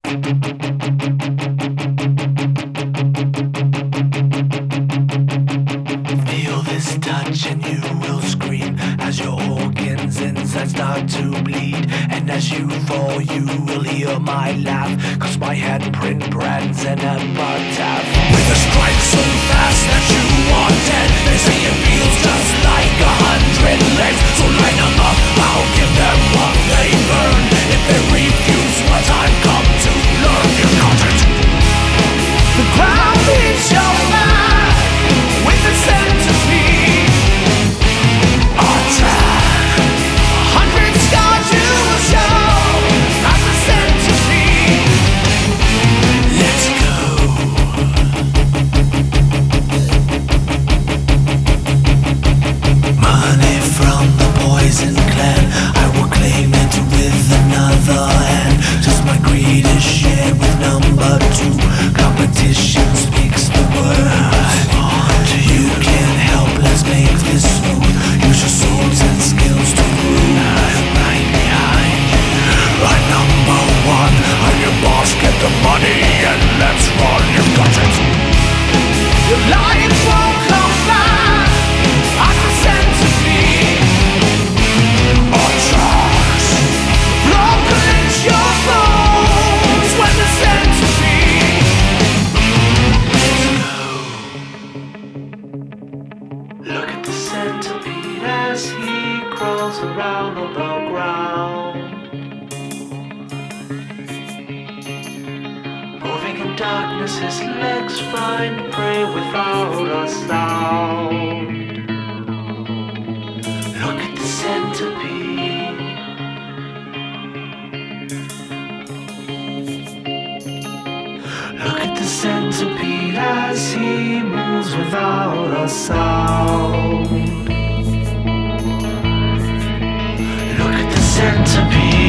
Feel this touch and you will scream as your organs inside start to bleed. And as you fall, you will hear my laugh, 'cause my handprint brands an epitaph. With a strike so fast that you are dead, they say it feels just like 100 legs. So line them up, I'll give them what they've earned. If they refuse what I've come to learn, you've got it. The ground is your mind with the centipede. Attack. 100 scars you will show as the centipede. Let's go. Money from the poison clan, I will claim it with another hand. Just my greed is shared with number two. Competition speaks the words. You can't help, let's make this smooth. Use your souls and skills to rule. Right behind you, right number one. I'm your boss, get the money and let's run. You've got it. Your life won't come back. I'm the centipede. On drugs, broken is your bones when the centipede. Look at the centipede as he crawls around on the ground, moving in darkness, his legs find prey without a sound. Look at the centipede. Look at the centipede as he moves without a sound. Look at the centipede.